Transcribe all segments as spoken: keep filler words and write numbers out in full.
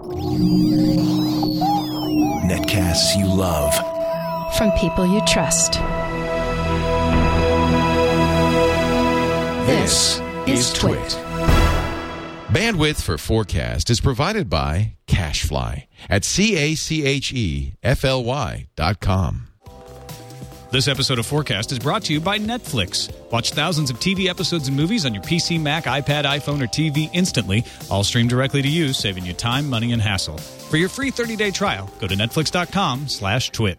Netcasts you love. From people you trust. This is Twit. Bandwidth for Forecast is provided by CacheFly at C A C H E F L Y dot com. This episode of Forecast is brought to you by Netflix. Watch thousands of T V episodes and movies on your P C, Mac, iPad, iPhone, or T V instantly, all streamed directly to you, saving you time, money, and hassle. For your free thirty-day trial, go to netflix.com slash twit.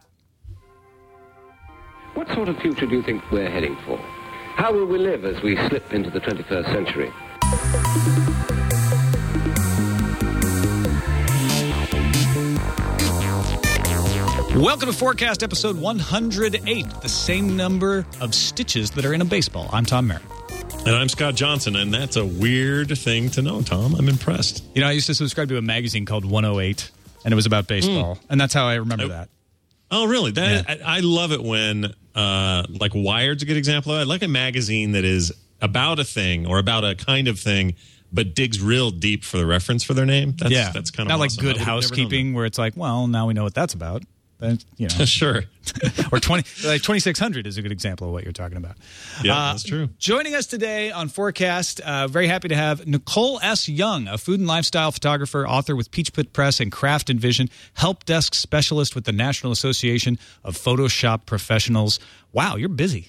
What sort of future do you think we're heading for? How will we live as we slip into the twenty-first century? Welcome to Forecast episode one hundred eight, the same number of stitches that are in a baseball. I'm Tom Merritt. And I'm Scott Johnson, and that's a weird thing to know, Tom. I'm impressed. You know, I used to subscribe to a magazine called one oh eight, and it was about baseball, mm. and that's how I remember I, that. Oh, really? That yeah. I, I love it when, uh, like, Wired's a good example of it. I like a magazine that is about a thing or about a kind of thing, but digs real deep for the reference for their name. That's, yeah. that's kind of Not awesome. like Good Housekeeping, where it's like, well, now we know what that's about. But, you know. Sure. Or twenty, like twenty-six hundred is a good example of what you're talking about. Yeah, uh, that's true. Joining us today on Forecast, uh, very happy to have Nicole S. Young, a food and lifestyle photographer, author with Peach Pit Press and Craft and Vision, help desk specialist with the National Association of Photoshop Professionals. Wow, you're busy.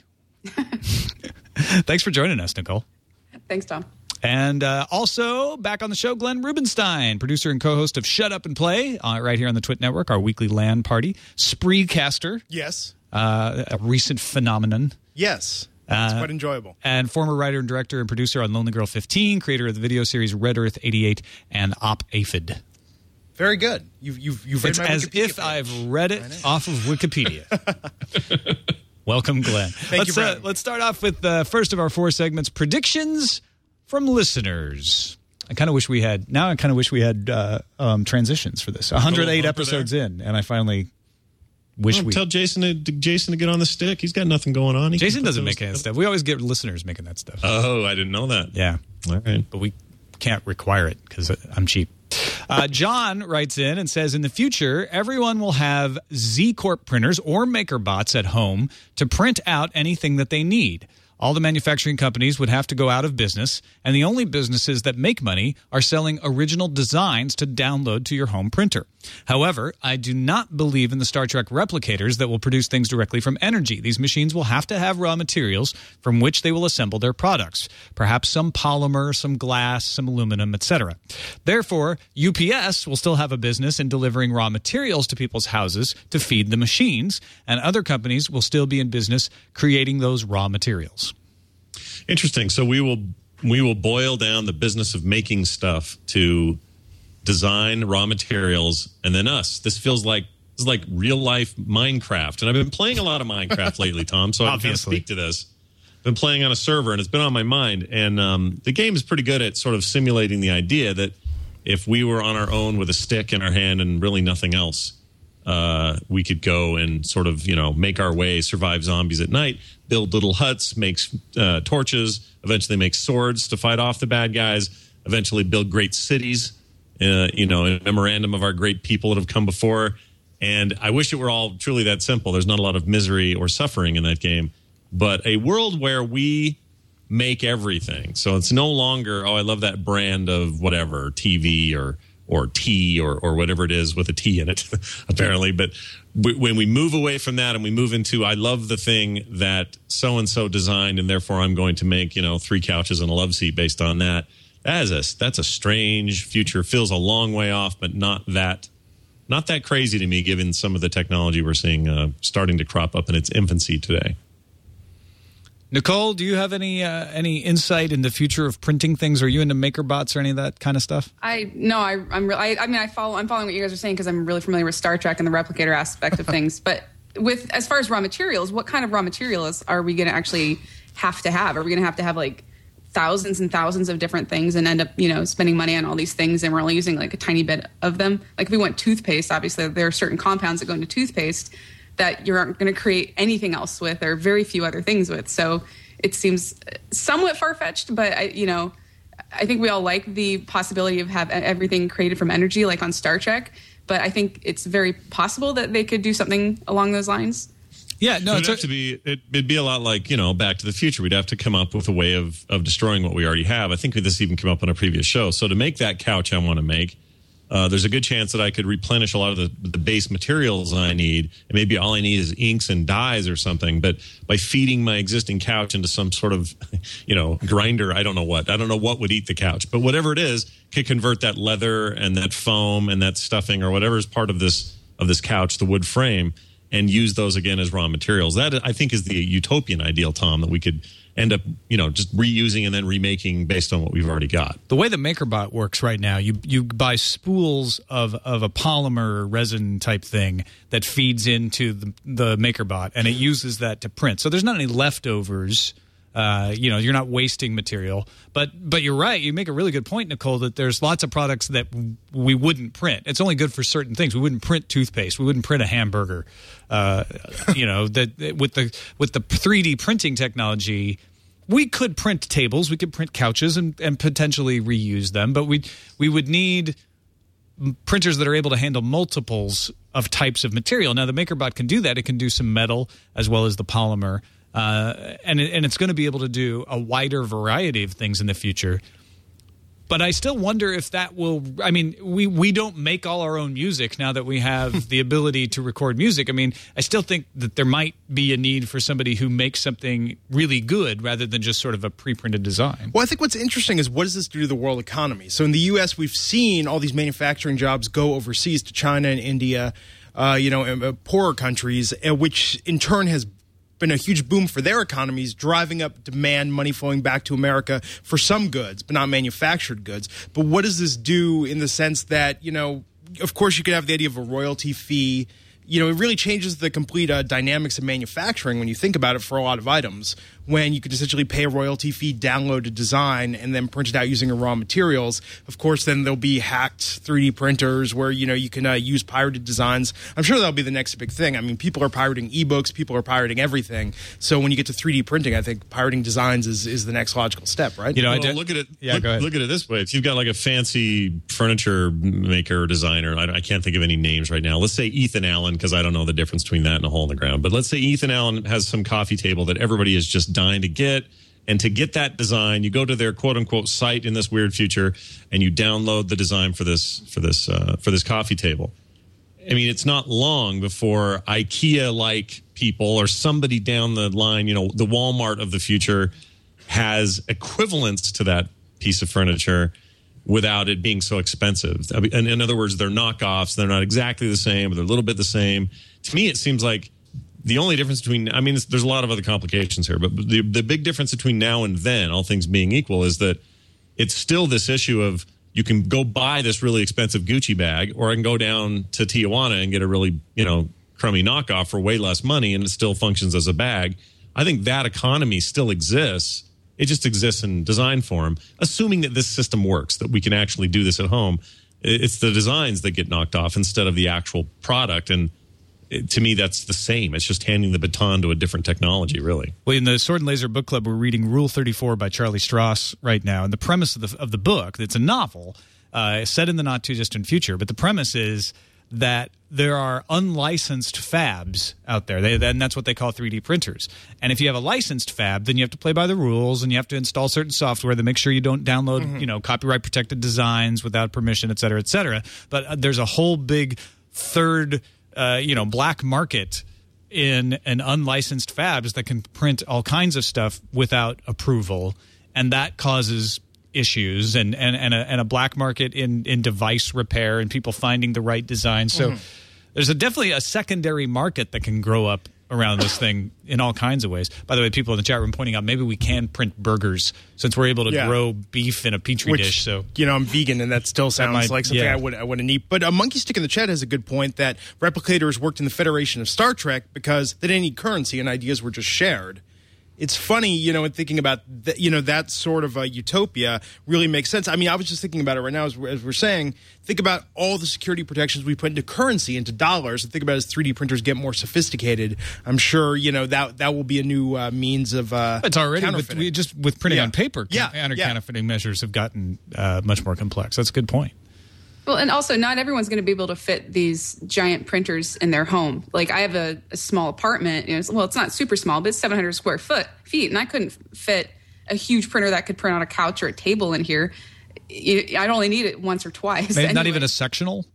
Thanks for joining us, Nicole. Thanks, Tom. And uh, also back on the show, Glenn Rubenstein, producer and co-host of Shut Up and Play, uh, right here on the Twit Network, our weekly LAN party. Spreecaster. Yes. Uh, a recent phenomenon. Yes. It's uh, quite enjoyable. And former writer and director and producer on Lonely Girl fifteen, creator of the video series Red Earth eighty-eight and Op Aphid. Very good. You've, you've, you've read it's my as Wikipedia if page. I've read it off of Wikipedia. Welcome, Glenn. Thank let's, you, uh, let's start off with the first of our four segments, predictions from listeners. I kind of wish we had, now I kind of wish we had uh, um, transitions for this. one hundred eight episodes there. in, and I finally wish well, we... Tell Jason to, Jason to get on the stick. He's got nothing going on. He Jason doesn't make any stuff. We always get listeners making that stuff. Oh, I didn't know that. Yeah. All right. But we can't require it because I'm cheap. Uh, John writes in and says, in the future, everyone will have Z-Corp printers or MakerBots at home to print out anything that they need. All the manufacturing companies would have to go out of business, and the only businesses that make money are selling original designs to download to your home printer. However, I do not believe in the Star Trek replicators that will produce things directly from energy. These machines will have to have raw materials from which they will assemble their products, perhaps some polymer, some glass, some aluminum, et cetera. Therefore, U P S will still have a business in delivering raw materials to people's houses to feed the machines, and other companies will still be in business creating those raw materials. Interesting. So we will we will boil down the business of making stuff to design, raw materials, and then us. This feels like this is like real life Minecraft, and I've been playing a lot of Minecraft lately, Tom. So I can speak to this. I've been playing on a server, and it's been on my mind. And um, the game is pretty good at sort of simulating the idea that if we were on our own with a stick in our hand and really nothing else, uh, we could go and sort of, you know, make our way, survive zombies at night, build little huts, make uh, torches, eventually make swords to fight off the bad guys, eventually build great cities, uh, you know, in memorandum of our great people that have come before. And I wish it were all truly that simple. There's not a lot of misery or suffering in that game, but a world where we make everything. So it's no longer, oh, I love that brand of whatever, T V or or tea or, or whatever it is with a T in it, apparently. But w- when we move away from that and we move into, I love the thing that so-and-so designed, and therefore I'm going to make, you know, three couches and a love seat based on that. That is a, that's a strange future. Feels a long way off, but not that not that crazy to me, given some of the technology we're seeing uh, starting to crop up in its infancy today. Nicole, do you have any uh, any insight in the future of printing things? Are you into MakerBots or any of that kind of stuff? I no, I, I'm. Re- I, I mean, I follow. I'm following what you guys are saying because I'm really familiar with Star Trek and the replicator aspect of things. But with as far as raw materials, what kind of raw materials are we going to actually have to have? Are we going to have to have like thousands and thousands of different things and end up, you know, spending money on all these things, and we're only using like a tiny bit of them? Like if we want toothpaste, obviously there are certain compounds that go into toothpaste that you aren't going to create anything else with, or very few other things with. So it seems somewhat far-fetched, but I, you know, I think we all like the possibility of have everything created from energy, like on Star Trek. But I think it's very possible that they could do something along those lines. Yeah, no, it would it's have a, to be. It, it'd be a lot like, you know, Back to the Future. We'd have to come up with a way of of destroying what we already have. I think this even came up on a previous show. So to make that couch I want to make, uh, there's a good chance that I could replenish a lot of the, the base materials I need, and maybe all I need is inks and dyes or something. But by feeding my existing couch into some sort of, you know, grinder, I don't know what. I don't know what would eat the couch, but whatever it is, could convert that leather and that foam and that stuffing or whatever is part of this of this couch, the wood frame, and use those again as raw materials. That, I think, is the utopian ideal, Tom, that we could end up, you know, just reusing and then remaking based on what we've already got. The way the MakerBot works right now, you you buy spools of, of a polymer resin type thing that feeds into the, the MakerBot, and it uses that to print. So there's not any leftovers. Uh, you know, you're not wasting material. But but you're right. You make a really good point, Nicole, that there's lots of products that we wouldn't print. It's only good for certain things. We wouldn't print toothpaste. We wouldn't print a hamburger. Uh, you know, that with the with the three D printing technology, we could print tables. We could print couches and, and potentially reuse them. But we we would need printers that are able to handle multiples of types of material. Now, the MakerBot can do that. It can do some metal as well as the polymer. Uh, and, it, and it's going to be able to do a wider variety of things in the future. But I still wonder if that will – I mean, we, we don't make all our own music now that we have the ability to record music. I mean, I still think that there might be a need for somebody who makes something really good rather than just sort of a pre-printed design. Well, I think what's interesting is what does this do to the world economy? So in the U S, we've seen all these manufacturing jobs go overseas to China and India, uh, you know, uh, poorer countries, uh, which in turn has been a huge boom for their economies, driving up demand, money flowing back to America for some goods, but not manufactured goods. But what does this do in the sense that, you know, of course you could have the idea of a royalty fee. You know, it really changes the complete uh, dynamics of manufacturing when you think about it for a lot of items, when you could essentially pay a royalty fee, download a design, and then print it out using raw materials. Of course, then there'll be hacked three D printers where, you know, you can uh, use pirated designs. I'm sure that'll be the next big thing. I mean, people are pirating ebooks. People are pirating everything. So when you get to three D printing, I think pirating designs is, is the next logical step, right? You know, well, I did, look at it. Yeah, look, go ahead. Look at it this way. If you've got like a fancy furniture maker or designer, I, I can't think of any names right now. Let's say Ethan Allen, because I don't know the difference between that and a hole in the ground. But let's say Ethan Allen has some coffee table that everybody is just dying to get. And to get that design, you go to their quote unquote site in this weird future, and you download the design for this for this uh, for this coffee table. I mean, it's not long before IKEA-like people or somebody down the line, you know, the Walmart of the future, has equivalents to that piece of furniture without it being so expensive. I mean, in, in other words, they're knockoffs. They're not exactly the same, but they're a little bit the same. To me, it seems like the only difference between, I mean, there's a lot of other complications here, but the, the big difference between now and then, all things being equal, is that it's still this issue of you can go buy this really expensive Gucci bag, or I can go down to Tijuana and get a really, you know, crummy knockoff for way less money, and it still functions as a bag. I think that economy still exists. It just exists in design form, assuming that this system works, that we can actually do this at home. It's the designs that get knocked off instead of the actual product, and it, to me, that's the same. It's just handing the baton to a different technology, really. Well, in the Sword and Laser Book Club, we're reading Rule thirty-four by Charlie Strauss right now. And the premise of the, of the book, it's a novel uh, set in the not-too-distant future, but the premise is that there are unlicensed fabs out there, they, and that's what they call three D printers. And if you have a licensed fab, then you have to play by the rules, and you have to install certain software to make sure you don't download, mm-hmm. you know, copyright-protected designs without permission, et cetera, et cetera. But uh, there's a whole big third Uh, you know, black market in an unlicensed fabs that can print all kinds of stuff without approval, and that causes issues and and and a, and a black market in in device repair and people finding the right design. So mm-hmm. there's a definitely a secondary market that can grow up around this thing in all kinds of ways. By the way, people in the chat room pointing out maybe we can print burgers since we're able to yeah. grow beef in a petri Which, dish. So you know, I'm vegan, and that still sounds might, like something yeah. I would I want to eat. But a Monkey Stick in the chat has a good point that Replicators worked in the Federation of Star Trek because they didn't need currency and ideas were just shared. it's funny, you know, and thinking about, the, you know, that sort of a utopia really makes sense. I mean, I was just thinking about it right now as we're, as we're saying, think about all the security protections we put into currency, into dollars, and think about as three D printers get more sophisticated. I'm sure, you know, that that will be a new uh, means of uh, It's already, with, counterfeiting. we just with printing Yeah. on paper, Yeah. counter-counterfeiting Yeah. measures have gotten uh, much more complex. That's a good point. Well, and also not everyone's going to be able to fit these giant printers in their home. Like I have a, a small apartment. You know, it's, well, it's not super small, but it's seven hundred square foot feet, and I couldn't fit a huge printer that could print on a couch or a table in here. You- I'd only need it once or twice. Maybe Not anyway. even a sectional?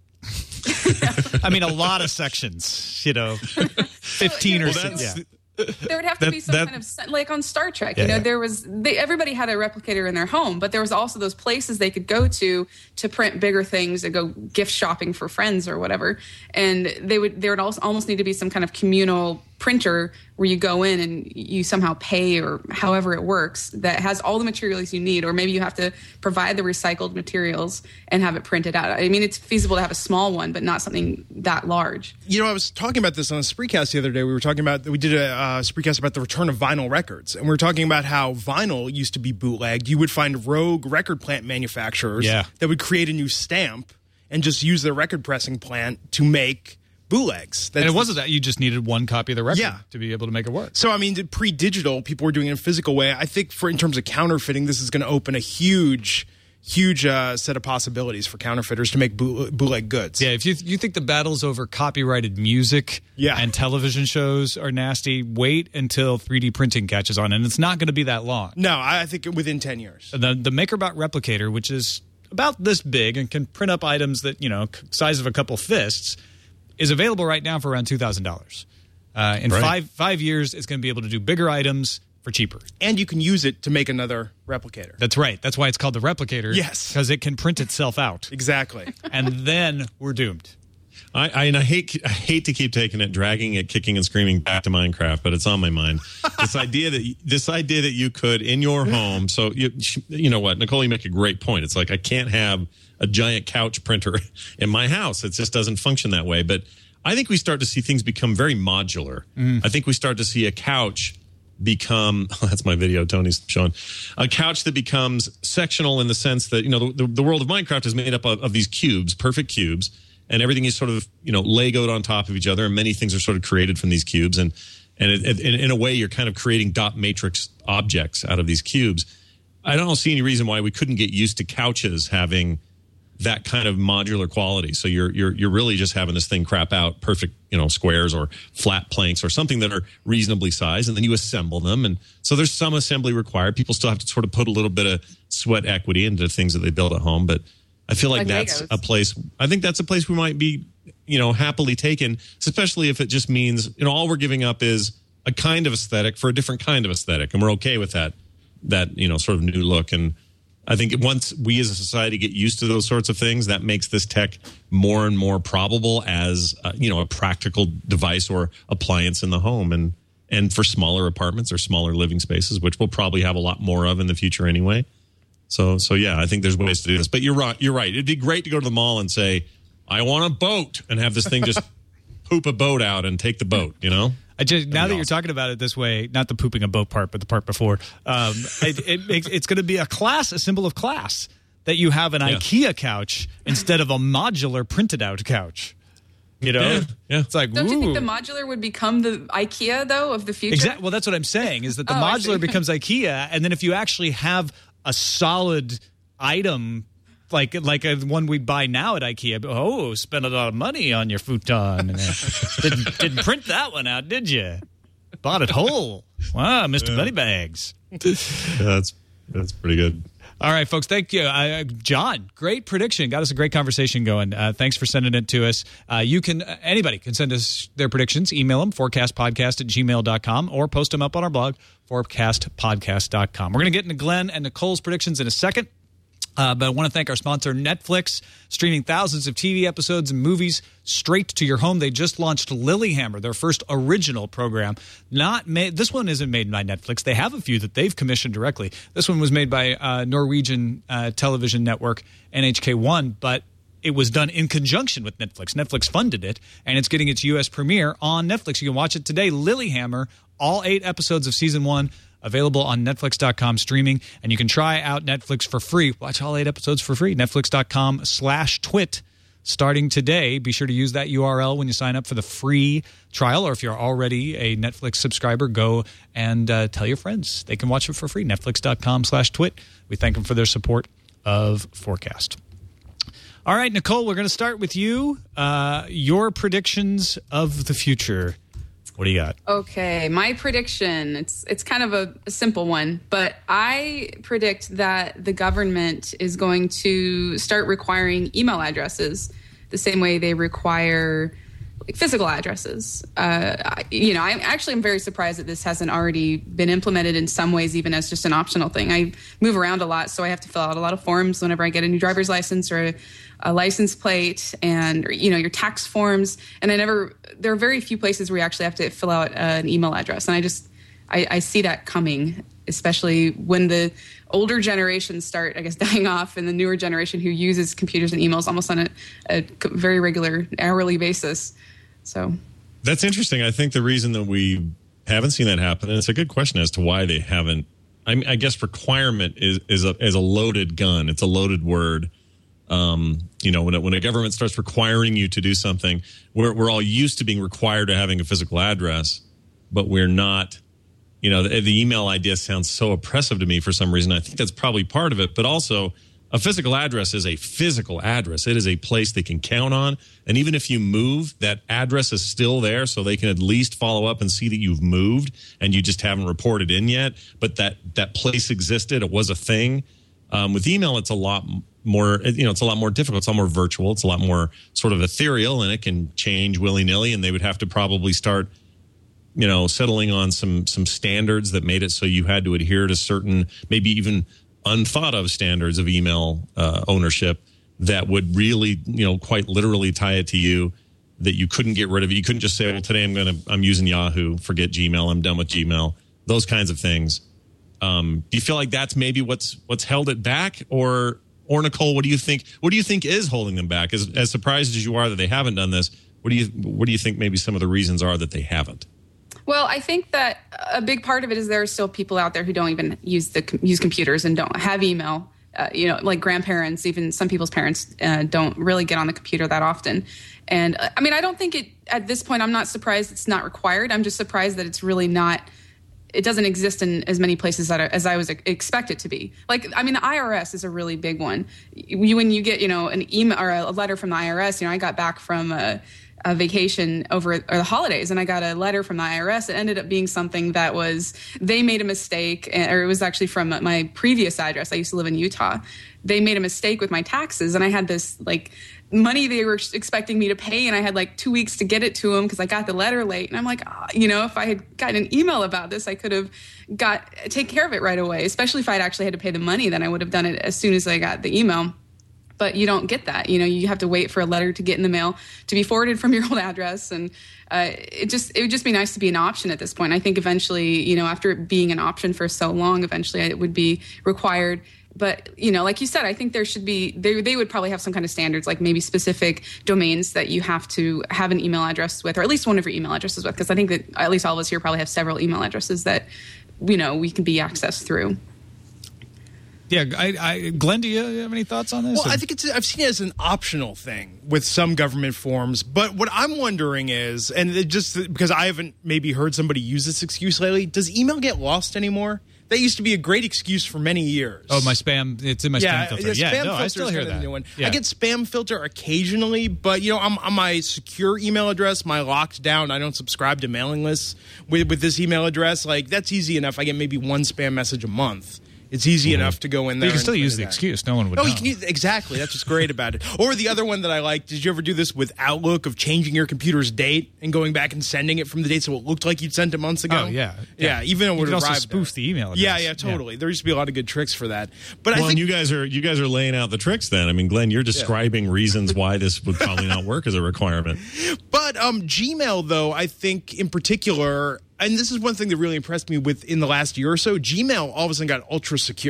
I mean, a lot of sections, you know, fifteen or Well, so. that's- Yeah. There would have to That- be some that- kind of se- like on Star Trek. Yeah, you know, yeah. there was they, everybody had a replicator in their home, but there was also those places they could go to to print bigger things, to go gift shopping for friends or whatever. And they would there would also almost need to be some kind of communal printer where you go in and you somehow pay or however it works that has all the materials you need, or maybe you have to provide the recycled materials and have it printed out. I mean, it's feasible to have a small one, but not something that large. You know, I was talking about this on a Spreecast the other day. We were talking about, we did a uh, Spreecast about the return of vinyl records. And we were talking about how vinyl used to be bootlegged. You would find rogue record plant manufacturers Yeah. that would create a new stamp and just use their record pressing plant to make bootlegs. And That's it wasn't that you just needed one copy of the record Yeah. to be able to make it work. So, I mean, pre-digital, people were doing it in a physical way. I think for in terms of counterfeiting, this is going to open a huge, huge uh, set of possibilities for counterfeiters to make boot, bootleg goods. Yeah, if you you think the battles over copyrighted music Yeah. and television shows are nasty, wait until three D printing catches on, and it's not going to be that long. No, I I think within ten years. The the MakerBot replicator, which is about this big and can print up items that you know size of a couple fists, is available right now for around two thousand dollars. Uh, in Right. five five years, it's going to be able to do bigger items for cheaper. And you can use it to make another replicator. That's right. That's why it's called the replicator. Yes. because it can print itself out, Exactly. and then we're doomed. I, I and I hate I hate to keep taking it, dragging it, kicking and screaming back to Minecraft, but it's on my mind. This idea that this idea that you could in your home. So you you know what, Nicole, you make a great point. It's like I can't have a giant couch printer in my house. It just doesn't function that way. But I think we start to see things become very modular. I think we start to see a couch become oh, that's my video Tony's showing a couch that becomes sectional in the sense that you know the, the world of Minecraft is made up of, of these cubes, perfect cubes, and everything is sort of you know Legoed on top of each other, and many things are sort of created from these cubes, and and it, it, in, in a way you're kind of creating dot matrix objects out of these cubes. I don't see any reason why we couldn't get used to couches having that kind of modular quality. So you're you're you're really just having this thing crap out perfect, you know, squares or flat planks or something that are reasonably sized, and then you assemble them. And so there's some assembly required. People still have to sort of put a little bit of sweat equity into things that they build at home. But I feel like, Like that's Legos. a place. I think that's a place we might be, you know, happily taken, especially if it just means, you know, all we're giving up is a kind of aesthetic for a different kind of aesthetic, and we're okay with that. That you know, sort of new look. And I think once we as a society get used to those sorts of things, that makes this tech more and more probable as uh, you know a practical device or appliance in the home, and and for smaller apartments or smaller living spaces, which we'll probably have a lot more of in the future anyway. So so yeah, I think there's ways to do this. But you're right. You're right. It'd be great to go to the mall and say, "I want a boat," and have this thing just poop a boat out and take the boat. You know. I just now that awesome. you're talking about it this way, not the pooping a boat part, but the part before, um, it, it makes it's going to be a class, a symbol of class that you have an Yeah. IKEA couch instead of a modular printed out couch. You know, Yeah, yeah. it's like Don't you think ooh. the modular would become the IKEA though of the future? Exactly. Well, that's what I'm saying is that the Oh, I modular see. becomes IKEA, and then if you actually have a solid item. Like like a, one we'd buy now at IKEA. Oh, spent a lot of money on your futon. And, uh, didn't, didn't print that one out, did you? Bought it whole. Wow, Mister Moneybags. Yeah, that's that's pretty good. All right, folks. Thank you. Uh, John, great prediction. Got us a great conversation going. Uh, thanks for sending it to us. Uh, you can, uh, anybody can send us their predictions. Email them, forecastpodcast at gmail dot com, or post them up on our blog, forecast podcast dot com. We're going to get into Glenn and Nicole's predictions in a second. Uh, but I want to thank our sponsor, Netflix, streaming thousands of T V episodes and movies straight to your home. They just launched Lilyhammer, their first original program. Not made. This one isn't made by Netflix. They have a few that they've commissioned directly. This one was made by uh, Norwegian uh, television network N H K one, but it was done in conjunction with Netflix. Netflix funded it, and it's getting its U S premiere on Netflix. You can watch it today. Lilyhammer, all eight episodes of season one, available on Netflix dot com streaming, and you can try out Netflix for free. Watch all eight episodes for free. Netflix dot com slash twit. Starting today. Be sure to use that U R L when you sign up for the free trial, or if you're already a Netflix subscriber, go and uh, tell your friends. They can watch it for free. Netflix dot com slash twit. We thank them for their support of Forecast. All right, Nicole, we're going to start with you. Uh, your predictions of the future. What do you got? Okay, my prediction, it's it's kind of a, a simple one, but I predict that the government is going to start requiring email addresses the same way they require like physical addresses. Uh, I, you know, I actually am very surprised that this hasn't already been implemented in some ways, even as just an optional thing. I move around a lot, so I have to fill out a lot of forms whenever I get a new driver's license or a, a license plate, and or, you know, your tax forms. And I never. There are very few places where you actually have to fill out uh, an email address, and I just I, I see that coming, especially when the older generations start, I guess, dying off, and the newer generation who uses computers and emails almost on a, a very regular hourly basis. So that's interesting. I think the reason that we haven't seen that happen, and it's a good question as to why they haven't. I, mean, I guess requirement is is a, is a loaded gun. It's a loaded word. Um, you know, when a, when a government starts requiring you to do something, we're we're all used to being required to having a physical address, but we're not. You know, the, the email idea sounds so oppressive to me for some reason. I think that's probably part of it, but also a physical address is a physical address. It is a place they can count on, and even if you move, that address is still there, so they can at least follow up and see that you've moved and you just haven't reported in yet. But that that place existed; it was a thing. Um, with email, it's a lot more. You know, it's a lot more difficult. It's a lot more virtual. It's a lot more sort of ethereal, and it can change willy nilly. And they would have to probably start, you know, settling on some some standards that made it so you had to adhere to certain, maybe even unthought of standards of email uh, ownership that would really, you know, quite literally tie it to you, that you couldn't get rid of it. You couldn't just say, well, today I'm going to, I'm using Yahoo, forget Gmail, I'm done with Gmail, those kinds of things. Um, do you feel like that's maybe what's, what's held it back? Or, or Nicole, what do you think, what do you think is holding them back? As, as surprised as you are that they haven't done this, what do you, what do you think maybe some of the reasons are that they haven't? Well, I think that a big part of it is there are still people out there who don't even use the use computers and don't have email. Uh, you know, like grandparents, even some people's parents uh, don't really get on the computer that often. And uh, I mean, I don't think it at this point. I'm not surprised it's not required. I'm just surprised that it's really not. It doesn't exist in as many places that are, as I was expect it to be. Like, I mean, the I R S is a really big one. You, when you get, you know, an email or a letter from the I R S, you know, I got back from a, a vacation over or the holidays, and I got a letter from the I R S. It ended up being something that was, they made a mistake, or it was actually from my previous address. I used to live in Utah. They made a mistake with my taxes, and I had this like money they were expecting me to pay, and I had like two weeks to get it to them because I got the letter late. And I'm like, oh, you know, if I had gotten an email about this, I could have got take care of it right away. Especially if I'd actually had to pay the money, then I would have done it as soon as I got the email. But you don't get that. You know, you have to wait for a letter to get in the mail to be forwarded from your old address. And uh, it just it would just be nice to be an option at this point. I think eventually, you know, after it being an option for so long, eventually it would be required. But, you know, like you said, I think there should be, they, they would probably have some kind of standards, like maybe specific domains that you have to have an email address with, or at least one of your email addresses with. Because I think that at least all of us here probably have several email addresses that, you know, we can be accessed through. Yeah, I, I, Glenn, do you have any thoughts on this? Well, I think it's, I've seen it as an optional thing with some government forms. But what I'm wondering is, and it just because I haven't maybe heard somebody use this excuse lately, does email get lost anymore? That used to be a great excuse for many years. Oh, my spam, it's in my yeah, spam filter. Yeah, Yeah, spam no, I still hear kind of that. the new one. Yeah. I get spam filter occasionally, but, you know, I'm on my secure email address, my locked down, I don't subscribe to mailing lists with, with this email address. Like, that's easy enough. I get maybe one spam message a month. It's easy mm-hmm. enough to go in there. But you can still and use the that. excuse. No one would no, know. You can use, exactly. That's what's great about it. Or the other one that I like, did you ever do this with Outlook of changing your computer's date and going back and sending it from the date so it looked like you'd sent it months ago? Oh, yeah. Yeah, yeah even though it would you arrive could also spoof there. the email address. Yeah, yeah, totally. Yeah. There used to be a lot of good tricks for that. But well, I think and you guys are you guys are laying out the tricks then. I mean, Glenn, you're describing yeah. reasons why this would probably not work as a requirement. But um, Gmail, though, I think in particular, and this is one thing that really impressed me with in the last year or so, Gmail all of a sudden got ultra secure.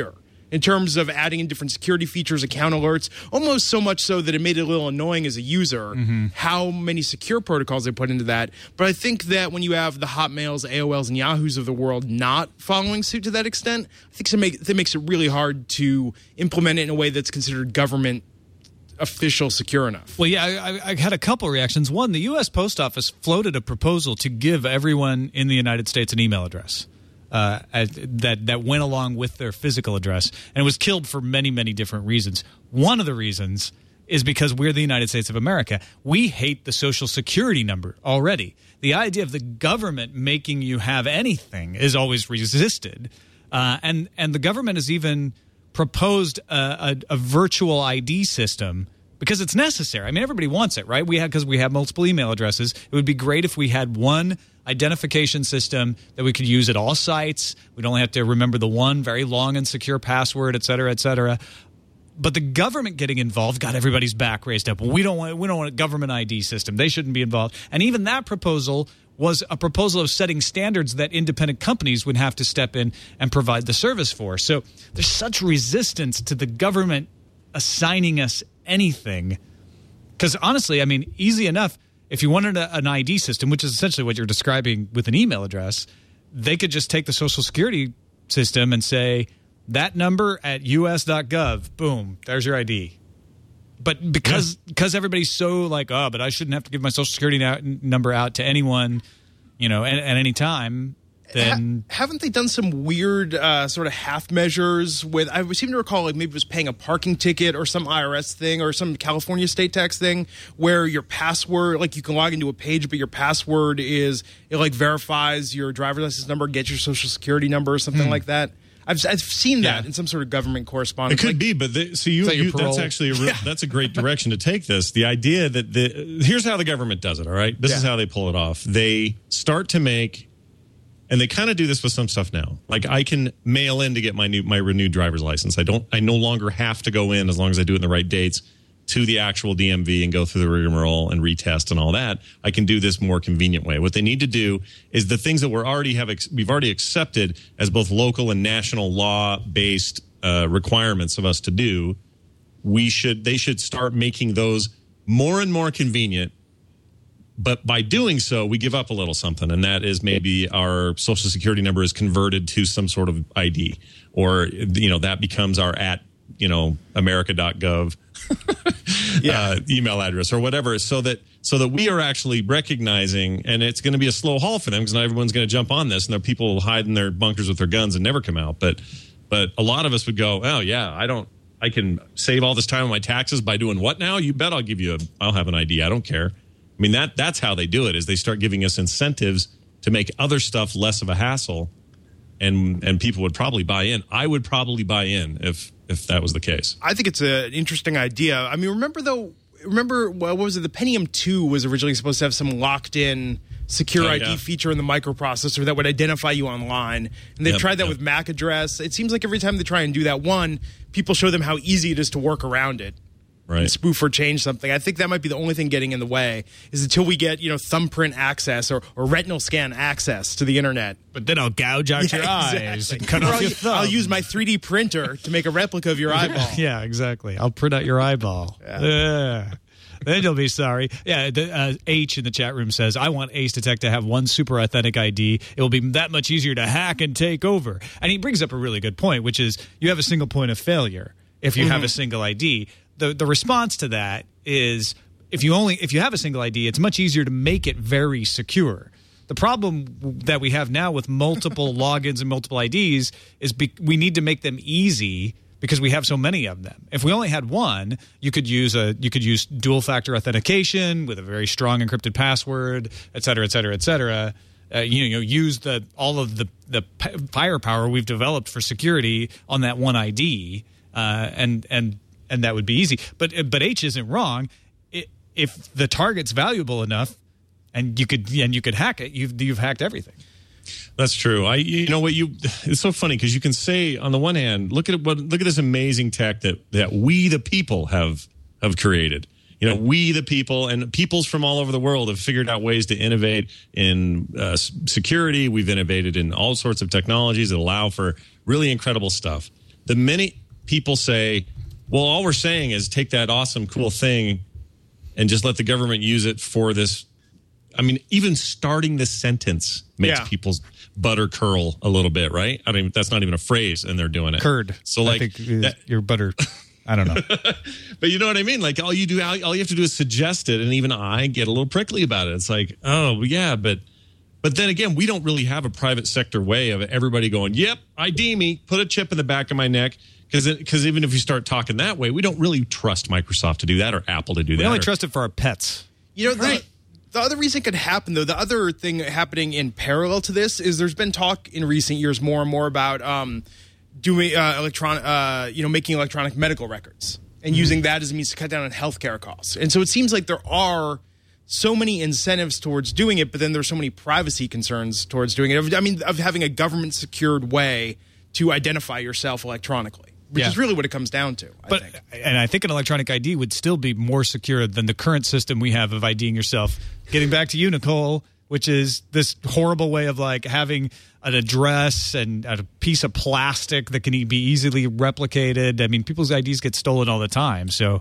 in terms of adding in different security features, account alerts, almost so much so that it made it a little annoying as a user mm-hmm. how many secure protocols they put into that. But I think that when you have the Hotmails, A O Ls, and Yahoos of the world not following suit to that extent, I think it make, that makes it really hard to implement it in a way that's considered government official secure enough. Well, yeah, I, I had a couple reactions. One, the U S Post Office floated a proposal to give everyone in the United States an email address. Uh, that that went along with their physical address, and it was killed for many, many different reasons. One of the reasons is because we're the United States of America. We hate the Social Security number already. The idea of the government making you have anything is always resisted, uh, and and the government has even proposed a, a, a virtual I D system because it's necessary. I mean, everybody wants it, right? We have because we have multiple email addresses. It would be great if we had one identification system that we could use at all sites. We'd only have to remember the one very long and secure password, et cetera, et cetera. But the government getting involved got everybody's back raised up. Well, we don't want we don't want a government I D system. They shouldn't be involved. And even that proposal was a proposal of setting standards that independent companies would have to step in and provide the service for. So there's such resistance to the government assigning us anything. Because honestly, I mean, easy enough. If you wanted a, an I D system, which is essentially what you're describing with an email address, they could just take the Social Security system and say, that number at U S dot gov, boom, there's your I D. But because yeah. because everybody's so like, oh, but I shouldn't have to give my Social Security na- number out to anyone, you know, at, at any time, then ha- haven't they done some weird uh, sort of half measures with? I seem to recall like maybe it was paying a parking ticket or some I R S thing or some California state tax thing where your password, like you can log into a page, but your password is it like verifies your driver's license number, gets your Social Security number or something mm. like that. I've I've seen that yeah. in some sort of government correspondence. It could like, be, but they, so you, that you that's actually a real, yeah. that's a great direction to take this. The idea that the here's how the government does it. All right, this yeah. is how they pull it off. They start to make, and they kind of do this with some stuff now. Like I can mail in to get my new my renewed driver's license. I don't. I no longer have to go in as long as I do it in the right dates to the actual D M V and go through the rigmarole and retest and all that. I can do this more convenient way. What they need to do is the things that we're already have ex- we've already accepted as both local and national law based uh, requirements of us to do. We should they should start making those more and more convenient. But by doing so, we give up a little something, and that is maybe our Social Security number is converted to some sort of I D, or you know that becomes our at you know America dot gov yeah. uh, email address or whatever, so that so that we are actually recognizing, and it's going to be a slow haul for them because not everyone's going to jump on this, and there are people hide in their bunkers with their guns and never come out. But but a lot of us would go, oh yeah, I don't, I can save all this time on my taxes by doing what now? You bet I'll give you a, I'll have an I D. I don't care. I mean that that's how they do it. Is they start giving us incentives to make other stuff less of a hassle, and and people would probably buy in. I would probably buy in if. if that was the case. I think it's an interesting idea. I mean, remember, though, remember, what was it? The Pentium two was originally supposed to have some locked-in secure oh, I D yeah. feature in the microprocessor that would identify you online. And they've yep, tried that yep. with M A C address. It seems like every time they try and do that, one, people show them how easy it is to work around it. Right. And spoof or change something. I think that might be the only thing getting in the way is until we get, you know, thumbprint access or, or retinal scan access to the internet. But then I'll gouge out yeah, your exactly. eyes and cut or off I'll, your thumb. I'll use my three D printer to make a replica of your eyeball. Yeah, exactly. I'll print out your eyeball. Yeah. yeah. Then you'll be sorry. Yeah, the, uh, H in the chat room says, I want Ace Detect to have one super authentic I D. It will be that much easier to hack and take over. And he brings up a really good point, which is you have a single point of failure if you mm-hmm. have a single I D. The the response to that is if you only if you have a single I D, it's much easier to make it very secure. The problem that we have now with multiple logins and multiple I Ds is be, we need to make them easy because we have so many of them. If we only had one, you could use a you could use dual factor authentication with a very strong encrypted password, et cetera, et cetera, et cetera. Uh, you know, use the all of the the firepower we've developed for security on that one I D, uh, and and. And that would be easy. But but H isn't wrong. It, if the target's valuable enough, and you could and you could hack it, you've you've hacked everything. That's true. I you know what you it's so funny because you can say on the one hand, look at what look at this amazing tech that that we the people have have created. You know, we the people and peoples from all over the world have figured out ways to innovate in uh, security. We've innovated in all sorts of technologies that allow for really incredible stuff. the minute people say, well, all we're saying is take that awesome, cool thing and just let the government use it for this. I mean, even starting this sentence makes Yeah. people's butter curl a little bit, right? I mean, that's not even a phrase, and they're doing it. Curd. So, like, I think is that- your butter. I don't know. but you know what I mean? Like, all you do, all you have to do is suggest it, and even I get a little prickly about it. It's like, oh, yeah, but but then again, we don't really have a private sector way of everybody going, yep, I D me, put a chip in the back of my neck. Because because even if you start talking that way, we don't really trust Microsoft to do that or Apple to do We that. only or- trust it for our pets. You know, the, the other reason it could happen, though, the other thing happening in parallel to this is there's been talk in recent years more and more about um, doing uh, electronic, uh, you know, making electronic medical records and Mm-hmm. using that as a means to cut down on healthcare costs. And so it seems like there are so many incentives towards doing it, but then there's so many privacy concerns towards doing it. I mean, of having a government secured way to identify yourself electronically, which Yeah. is really what it comes down to. I But think. and I think an electronic I D would still be more secure than the current system we have of IDing yourself. Getting back to you, Nicole, which is this horrible way of like having an address and a piece of plastic that can e- be easily replicated. I mean, people's I Ds get stolen all the time. So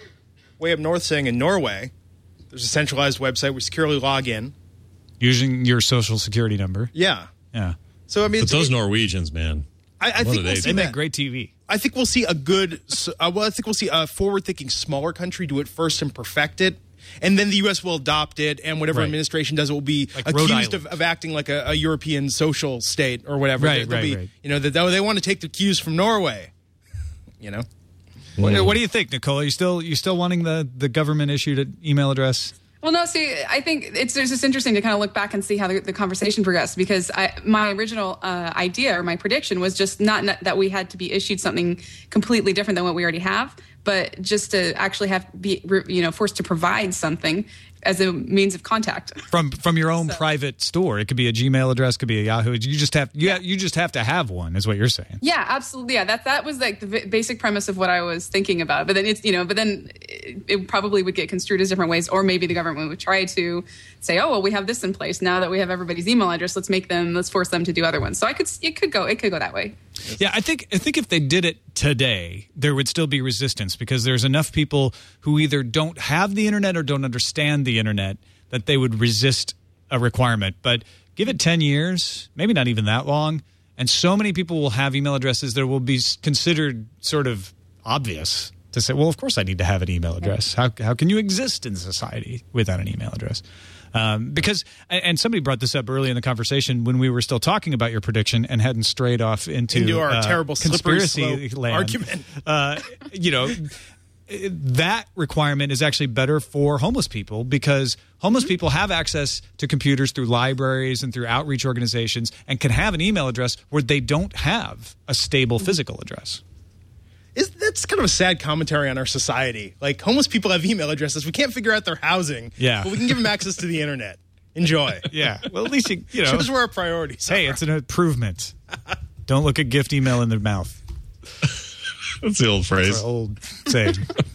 Way up north saying in Norway, there's a centralized website where you securely log in. using your social security number, Yeah. yeah, So I mean, But it's, those it- Norwegians, man. I, I what think do we'll they see they make that. great T V. I think we'll see a good. Uh, well, I think we'll see a forward-thinking smaller country do it first and perfect it, and then the U S will adopt it, and whatever Right. administration does it will be Like Rhode accused of, Island. of acting like a, a European social state or whatever. Right, They'll right, be, right. You know that they, they want to take the cues from Norway. You know. What, what do you think, Nicole? Are you still you still wanting the the government issued email address? Well, no, see, I think it's there's just interesting to kind of look back and see how the, the conversation progressed because I, my original uh, idea or my prediction was just not, not that we had to be issued something completely different than what we already have, but just to actually have be you know forced to provide something as a means of contact. From from your own So- private store. It could be a Gmail address, could be a Yahoo. You just have you, ha- you just have to have one, is what you're saying. Yeah, absolutely. Yeah, that that was like the v- basic premise of what I was thinking about. But then it's you know, but then it, it probably would get construed as different ways, or maybe the government would try to say, oh well, we have this in place now that we have everybody's email address. Let's make them, let's force them to do other ones. So I could it could go it could go that way. Yeah, I think I think if they did it today, there would still be resistance because there's enough people who either don't have the internet or don't understand the internet that they would resist a requirement. But give it ten years, maybe not even that long, and so many people will have email addresses that will be s- considered sort of obvious to say, well, of course I need to have an email address. How how can you exist in society without an email address? Um, because, and and somebody brought this up early in the conversation when we were still talking about your prediction and hadn't strayed off into, Into our uh, terrible slippery conspiracy slope land. argument. Uh, you know, that requirement is actually better for homeless people because homeless Mm-hmm. people have access to computers through libraries and through outreach organizations and can have an email address where they don't have a stable physical address. Is that's kind of a sad commentary on our society. Like homeless people have email addresses. We can't figure out their housing. Yeah. But we can give them access to the internet. Enjoy. Yeah. Well, at least you, you know. Shows where our priorities Hey, are. it's an improvement. Don't look a gift email in the mouth. That's the old phrase. Our old saying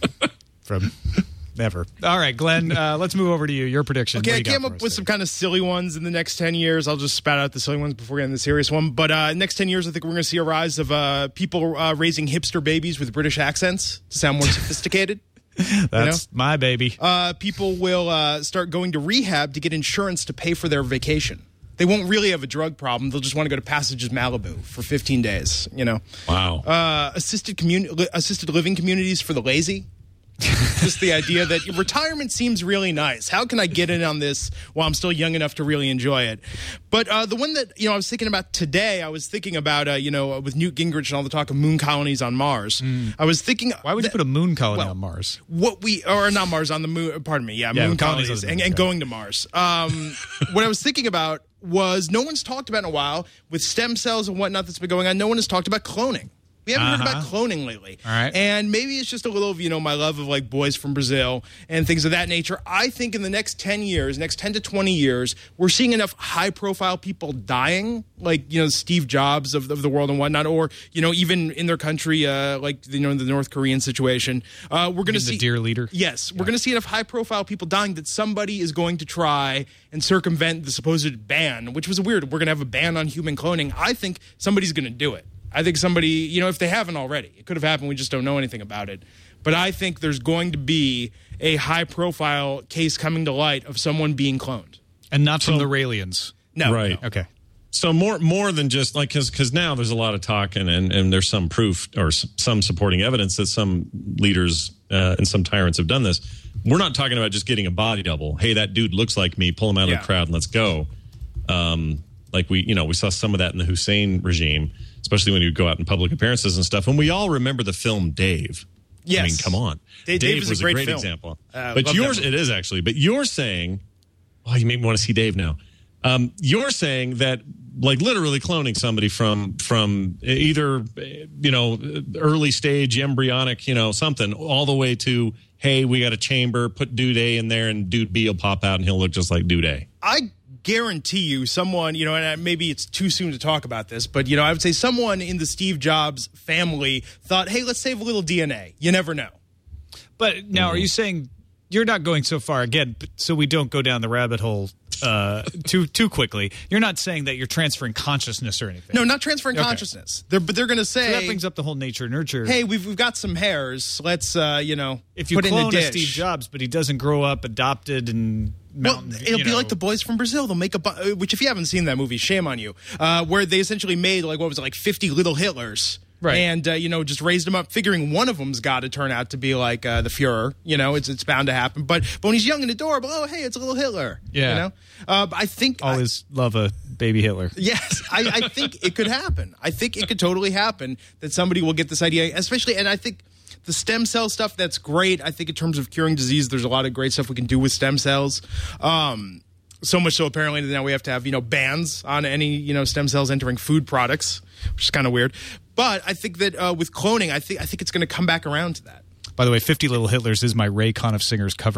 from never. All right, Glenn, uh, let's move over to you. Your prediction. Okay, What do I you got came for up us with there? some kind of silly ones in the next ten years. I'll just spat out the silly ones before getting the serious one. But uh, next ten years, I think we're going to see a rise of uh, people uh, raising hipster babies with British accents to sound more sophisticated. That's my baby. Uh, people will uh, start going to rehab to get insurance to pay for their vacation. They won't really have a drug problem. They'll just want to go to Passages Malibu for fifteen days, you know. Wow. Uh, assisted commun- li- assisted living communities for the lazy. Just the idea that retirement seems really nice. How can I get in on this while I'm still young enough to really enjoy it? But uh, the one that you know I was thinking about today, I was thinking about uh, you know with Newt Gingrich and all the talk of moon colonies on Mars. I was thinking, Mm. Why would you that- put a moon colony well, on Mars? what we or not Mars on the moon? Pardon me, yeah, Yeah, moon colonies colonies, on the and, moon, and yeah. going to Mars. Um, what I was thinking about was no one's talked about in a while with stem cells and whatnot that's been going on. No one has talked about cloning. We haven't heard about Uh-huh. cloning lately. All right. And maybe it's just a little of, you know, my love of like boys from Brazil and things of that nature. I think in the next ten years, next ten to twenty years, we're seeing enough high profile people dying, like, you know, Steve Jobs of, of the world and whatnot, or, you know, even in their country, uh, like, you know, the North Korean situation. Uh, we're going to mean the see. dear leader? Yes. We're going to see enough high profile people dying that somebody is going to try and circumvent the supposed ban, which was weird. We're going to have a ban on human cloning. I think somebody's going to do it. I think somebody, you know, if they haven't already, it could have happened. We just don't know anything about it. But I think there's going to be a high-profile case coming to light of someone being cloned. And not from So- the Raelians. No. Right. no. Okay. So more more than just like because because now there's a lot of talk and, and and there's some proof or s- some supporting evidence that some leaders uh, and some tyrants have done this. We're not talking about just getting a body double. Hey, that dude looks like me. Pull him out Yeah. of the crowd and let's go. Um, like we you know we saw some of that in the Hussein regime, especially when you go out in public appearances and stuff. And we all remember the film Dave. Yes. I mean, come on. Dave- Dave, Dave is a was a great great, film. example. Uh, but love yours, that it is actually. But you're saying, oh, you made me want to see Dave now. Um, you're saying that, like, literally cloning somebody from from either, you know, early stage embryonic, you know, something, all the way to, hey, we got a chamber, put Dude A in there, and Dude B will pop out, and he'll look just like Dude A. I guarantee you someone, you know, and maybe it's too soon to talk about this, but, you know, I would say someone in the Steve Jobs family thought, hey, let's save a little D N A. You never know. But now, are you saying you're not going so far again, but- so we don't go down the rabbit hole uh, too too quickly? You're not saying that you're transferring consciousness or anything. No, not transferring Okay. consciousness. They're, but they're going to say, So that brings up the whole nature nurture. hey, we've, we've got some hairs. Let's, uh, you know, if you put in a clone a dish. Steve Jobs, but he doesn't grow up adopted and Well, mountain, it'll you be know. like the boys from Brazil. They'll make a, bu- which if you haven't seen that movie, shame on you, uh, where they essentially made like, what was it, like fifty little Hitlers. Right. And, uh, you know, just raised them up, figuring one of them's got to turn out to be like uh, the Fuhrer. You know, it's it's bound to happen. But, but when he's young and adorable, oh, hey, it's a little Hitler. Yeah. You know? Uh, I think. Always love a baby Hitler. Yes, I, I think it could happen. I think it could totally happen that somebody will get this idea, especially, and I think the stem cell stuff, that's great. I think in terms of curing disease, there's a lot of great stuff we can do with stem cells. Um, so much so apparently that now we have to have, you know, bans on any, you know, stem cells entering food products, which is kind of weird. But I think that uh, with cloning, I think I think it's going to come back around to that. By the way, fifty Little Hitlers is my Ray Conniff Singers cover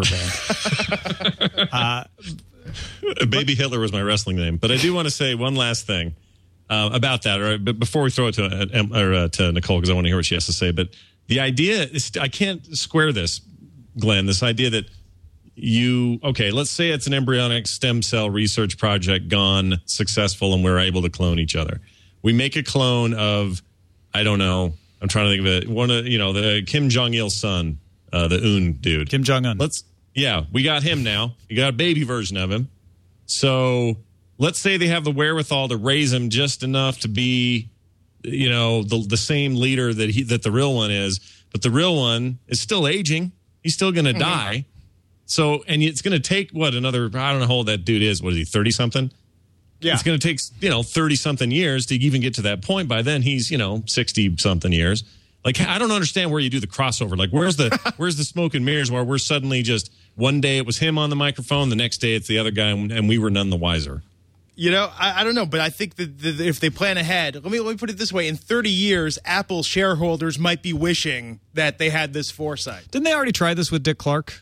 band. uh, Baby Hitler was my wrestling name. But I do want to say one last thing uh, about that, or, but before we throw it to, uh, or, uh, to Nicole, because I want to hear what she has to say. But the idea is, I can't square this, Glenn, this idea that you, okay, let's say it's an embryonic stem cell research project gone successful and we're able to clone each other. We make a clone of, I don't know, I'm trying to think of it, one of, you know, the Kim Jong-il's son, uh, the Un dude. Kim Jong-un. Let's, yeah, we got him now. You got a baby version of him. So let's say they have the wherewithal to raise him just enough to be, you know, the the same leader that he that the real one is, but the real one is still aging. He's still going to Mm-hmm. die. So, and it's going to take what another, I don't know how old that dude is. What is he, thirty something? Yeah. It's going to take, you know, thirty something years to even get to that point. By then he's, you know, sixty something years. Like, I don't understand where you do the crossover. Like, where's the where's the smoke and mirrors where we're suddenly just, one day it was him on the microphone, the next day it's the other guy, and we were none the wiser. You know, I, I don't know, but I think that, that if they plan ahead, let me let me put it this way: in thirty years, Apple shareholders might be wishing that they had this foresight. Didn't they already try this with Dick Clark?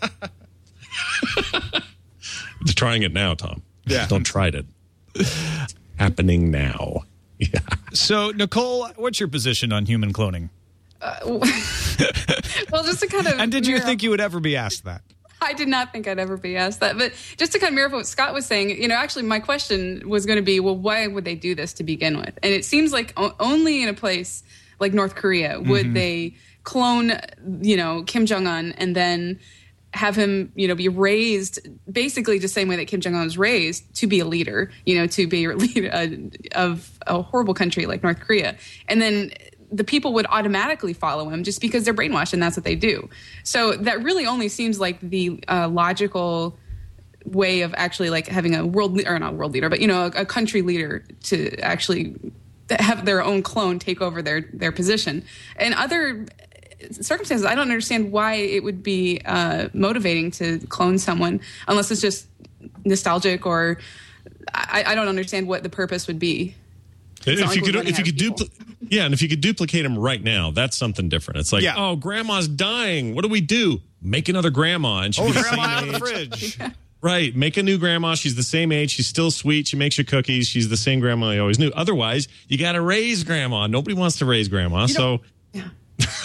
They're trying it now, Tom. Yeah. Don't try it. It's happening now. Yeah. So, Nicole, what's your position on human cloning? Well, just to kind of And did you mirror- think you would ever be asked that? I did not think I'd ever be asked that. But just to kind of mirror what Scott was saying, you know, actually my question was going to be, well, why would they do this to begin with? And it seems like o- only in a place like North Korea would Mm-hmm. they clone, you know, Kim Jong-un and then have him, you know, be raised basically the same way that Kim Jong-un was raised to be a leader, you know, to be a leader uh, of a horrible country like North Korea. And then the people would automatically follow him just because they're brainwashed and that's what they do. So that really only seems like the uh, logical way of actually like having a world le- or not world leader, but, you know, a, a country leader to actually have their own clone take over their, their position. And other circumstances, I don't understand why it would be uh, motivating to clone someone unless it's just nostalgic or I, I don't understand what the purpose would be. If like you we're could, running if you out of could people. duplicate, yeah, and if you could duplicate him right now, that's something different. It's like, Yeah. oh, grandma's dying. What do we do? Make another grandma, and she'll Oh, be the grandma out same of the age. fridge. Right, make a new grandma. She's the same age. She's still sweet. She makes you cookies. She's the same grandma you always knew. Otherwise, you got to raise grandma. Nobody wants to raise grandma. So, Well,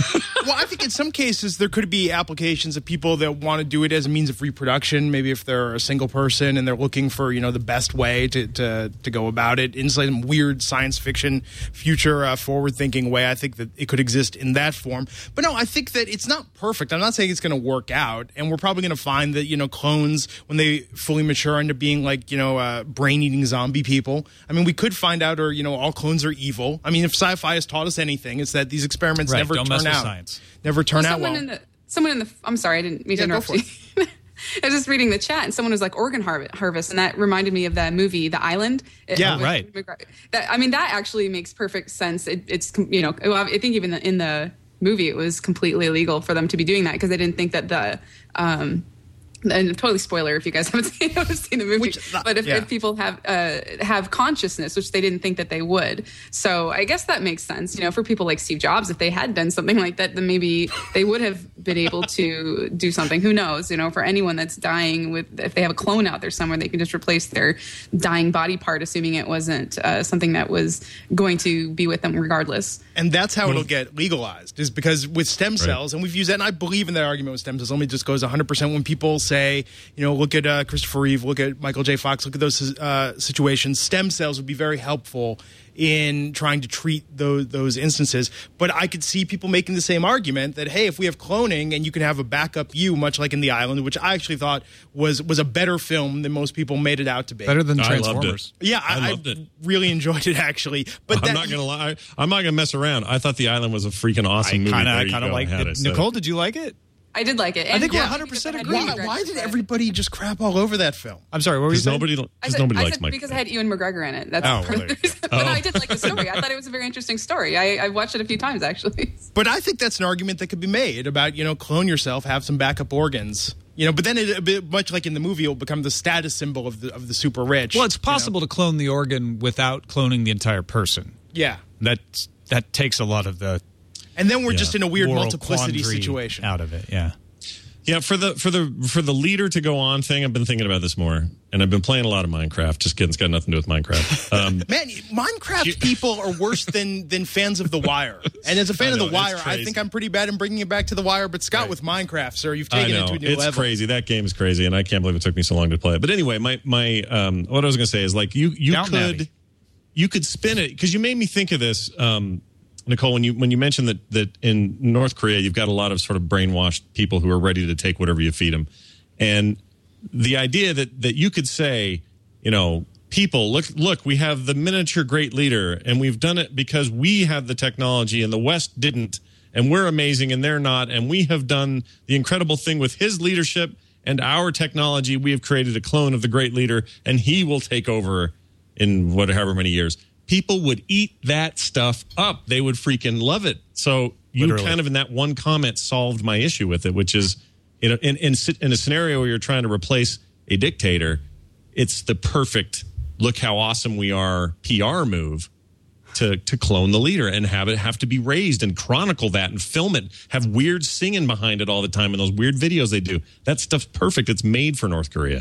well, I think in some cases there could be applications of people that want to do it as a means of reproduction. Maybe if they're a single person and they're looking for, you know, the best way to to, to go about it in some weird science fiction, future uh, forward-thinking way. I think that it could exist in that form. But no, I think that it's not perfect. I'm not saying it's going to work out, and we're probably going to find that, you know, clones, when they fully mature into being like, you know, uh, brain-eating zombie people. I mean, we could find out, or, you know, all clones are evil. I mean, if sci-fi has taught us anything, it's that these experiments Right, never don't turn mess with out. science. Never turn Well, out someone well. in the someone in the I'm sorry, I didn't mean to Yeah, go interrupt for you. I was just reading the chat, and someone was like organ har- harvest, and that reminded me of that movie, The Island. It- Yeah, with right. McGregor. That, I mean, that actually makes perfect sense. It, it's you know, well, I think even the, in the movie, it was completely illegal for them to be doing that because they didn't think that the. Um, and totally spoiler if you guys haven't seen, haven't seen the movie. Which, uh, but if, yeah. if people have uh, have consciousness, which they didn't think that they would, so I guess that makes sense. You know, for people like Steve Jobs, if they had done something like that, then maybe they would have been able to do something. Who knows? You know, for anyone that's dying with, if they have a clone out there somewhere, they can just replace their dying body part, assuming it wasn't uh, something that was going to be with them regardless. And that's how it'll get legalized, is because with stem cells, and we've used that, and I believe in that argument with stem cells. Let me just goes one hundred percent when people say, you know, look at uh, Christopher Reeve, look at Michael J. Fox, look at those uh, situations. Stem cells would be very helpful in trying to treat those, those instances. But I could see people making the same argument that, hey, if we have cloning and you can have a backup you, much like in The Island, which I actually thought was was a better film than most people made it out to be. Better than I loved Transformers. it. Yeah, I, I loved I it. really enjoyed it, actually. But I'm that, not gonna lie. I'm not gonna mess around. I thought The Island was a freaking awesome I movie. kind There of you kind of go. liked I had it. it, so- Nicole, did you like it? I did like it. I think we're yeah, one hundred percent because I had agree. Ewan why, why McGregor did in it. everybody just crap all over that film? I'm sorry, what were you Because saying? nobody, I because said, nobody I likes said Mike. because I had Ewan McGregor in it. That's Oh, part well, of there the you reason. But I did like the story. I thought it was a very interesting story. I, I watched it a few times actually. But I think that's an argument that could be made about, you know, clone yourself, have some backup organs. You know, but then it, a bit, much like in the movie, it'll become the status symbol of the of the super rich. Well, it's possible to clone the organ without cloning the entire person. Yeah. That that takes a lot of the And then we're yeah, just in a weird moral multiplicity quandary situation. out of it. Yeah. Yeah, for the for the for the leader to go on thing, I've been thinking about this more, and I've been playing a lot of Minecraft. Just kidding, it's got nothing to do with Minecraft. Um, Man, Minecraft people are worse than than fans of The Wire. And as a fan I know, of The Wire, it's I crazy. think I'm pretty bad in bringing it back to The Wire. But Scott, Right. with Minecraft, sir, you've I taken it know to a new it's level. crazy. That game is crazy, and I can't believe it took me so long to play it. But anyway, my my um, what I was going to say is like you you Downton could Abbey. you could spin it because you made me think of this, um, Nicole, when you when you mentioned that that in North Korea you've got a lot of sort of brainwashed people who are ready to take whatever you feed them, and the idea that that you could say, you know, people, look, look, we have the miniature great leader, and we've done it because we have the technology and the West didn't, and we're amazing and they're not, and we have done the incredible thing with his leadership and our technology. We have created a clone of the great leader, and he will take over in whatever many years. People would eat that stuff up. They would freaking love it. So you Literally. kind of in that one comment solved my issue with it, which is in a, in, in, in a scenario where you're trying to replace a dictator, it's the perfect look how awesome we are P R move to to clone the leader and have it have to be raised and chronicle that and film it, have weird singing behind it all the time and those weird videos they do. That stuff's perfect. It's made for North Korea.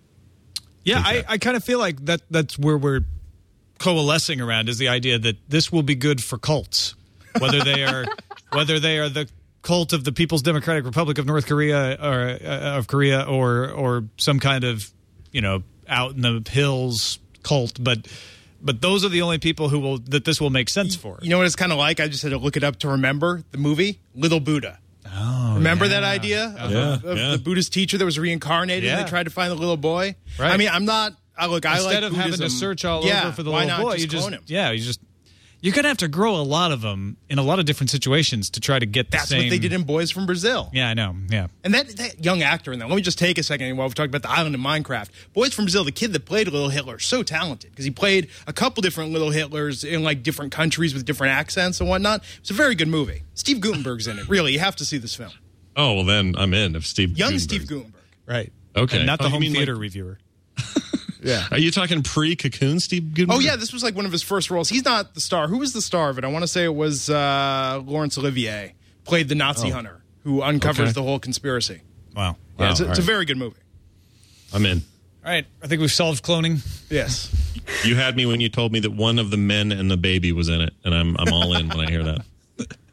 Yeah, Think I, that. I kind of feel like that that's where we're coalescing around is the idea that this will be good for cults, whether they are whether they are the cult of the People's Democratic Republic of North Korea or uh, of Korea or or some kind of, you know, out in the hills cult, but but those are the only people who will that this will make sense for. You know what it's kind of like? I just had to look it up to remember the movie Little Buddha. Oh, Remember yeah. that idea of, Yeah, of- of yeah. the Buddhist teacher that was reincarnated Yeah. and they tried to find the little boy? Right. I mean, I'm not. I look. I Instead like of having to Buddhism. search all Yeah, over for the why little not boy, just you just clone him? yeah, you just you're gonna have to grow a lot of them in a lot of different situations to try to get the That's same. what they did in Boys from Brazil. Yeah, I know. Yeah. And that, that young actor in that, let me just take a second while we're talking about the island in Minecraft. Boys from Brazil, the kid that played Little Hitler, so talented because he played a couple different Little Hitlers in like different countries with different accents and whatnot. It's a very good movie. Steve Gutenberg's in it. Really, you have to see this film. Oh, well, then I'm in. If Steve Young Gutenberg- Steve Gutenberg. Right. Okay. And not the Oh, you home mean theater like- reviewer. Yeah. Are you talking pre-Cocoon Steve Oh, Gutenberg? yeah, this was like one of his first roles. He's not the star. Who was the star of it? I want to say it was uh, Laurence Olivier, played the Nazi hunter who uncovers Okay. the whole conspiracy. Wow. Yeah, Wow, it's, a, all it's a right. very good movie. I'm in. All right. I think we've solved cloning. Yes. You had me when you told me that one of the men and the baby was in it, and I'm I'm all in when I hear that.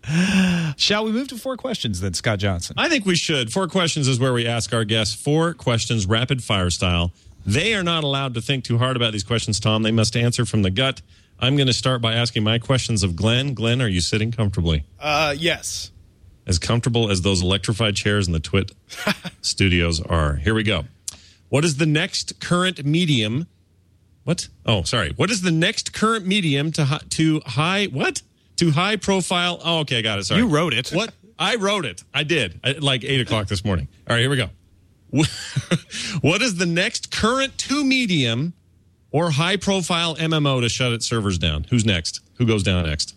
Shall we move to four questions then, Scott Johnson? I think we should. Four questions is where we ask our guests four questions, rapid fire style. They are not allowed to think too hard about these questions, Tom. They must answer from the gut. I'm going to start by asking my questions of Glenn. Glenn, are you sitting comfortably? Uh, yes. As comfortable as those electrified chairs in the Twit studios are. Here we go. What is the next current medium? What? Oh, sorry. What is the next current medium to hi- to high what? To high profile. Oh, okay, I got it. Sorry. You wrote it. What? I wrote it. I did. At like eight o'clock this morning. All right, here we go. What is the next current to medium or high profile M M O to shut its servers down? Who's next? Who goes down next?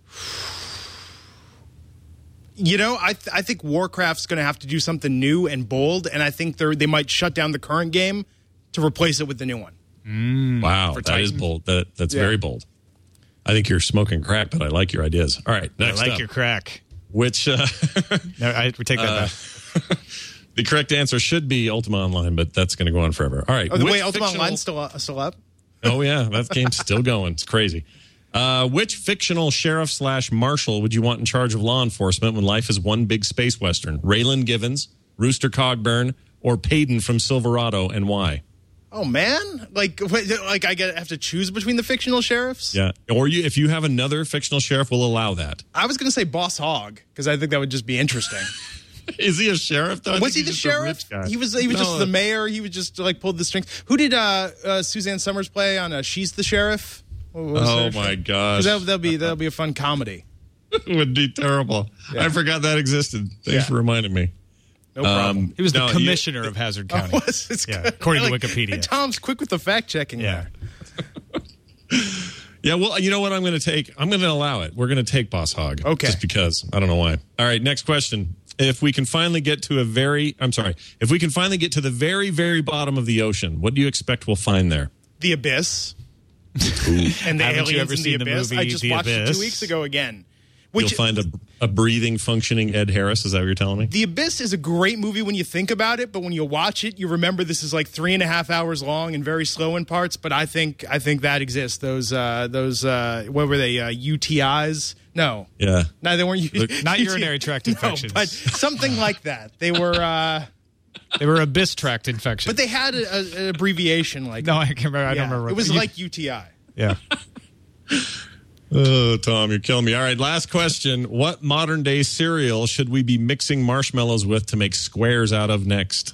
You know, I th- I think Warcraft's going to have to do something new and bold, and I think they they might shut down the current game to replace it with the new one. Mm, wow, that Titan. is bold. That that's yeah. very bold. I think you're smoking crack, but I like your ideas. All right, next I like up. your crack. Which uh, no, I we take that uh, back. The correct answer should be Ultima Online, but that's going to go on forever. All right. Oh, wait, Ultima fictional... Online still uh, still up? Oh yeah, that game's still going. It's crazy. Uh, which fictional sheriff slash marshal would you want in charge of law enforcement when life is one big space western? Raylan Givens, Rooster Cogburn, or Payton from Silverado, and why? Oh man, like wait, like I get have to choose between the fictional sheriffs? Yeah, or you, if you have another fictional sheriff, we'll allow that. I was going to say Boss Hogg because I think that would just be interesting. Is he a sheriff though? Was he the sheriff? He was. He was no. just the mayor. He was just like pulled the strings. Who did uh, uh, Suzanne Summers play on uh, She's the Sheriff? Oh my gosh, that, that'll be that'll be a fun comedy. It would be terrible. Yeah. I forgot that existed. Thanks yeah. for reminding me. No problem. Um, he was the no, commissioner you, of Hazard County. Oh, it's, it's yeah, according like, to Wikipedia. Tom's quick with the fact checking. Yeah. Yeah, well, you know what I'm going to take? I'm going to allow it. We're going to take Boss Hogg. Okay. Just because. I don't know why. All right, next question. If we can finally get to a very, I'm sorry, if we can finally get to the very, very bottom of the ocean, what do you expect we'll find there? The Abyss. And the Haven't aliens you ever in the seen the Abyss. movie I just The watched Abyss? it two weeks ago again. Which, You'll find a, a breathing, functioning Ed Harris. Is that what you're telling me? The Abyss is a great movie when you think about it, but when you watch it, you remember this is like three and a half hours long and very slow in parts. But I think I think that exists. Those uh, those uh, what were they? Uh, U T Is? No. Yeah. No, they weren't. U- Not urinary tract infections. No, but something like that. They were. Uh, they were abyss tract infections. But they had a, a, an abbreviation like. No, I can't remember. I yeah, don't remember. It was you, like U T I. Yeah. Oh, Tom, you're killing me. All right, last question. What modern day cereal should we be mixing marshmallows with to make squares out of next?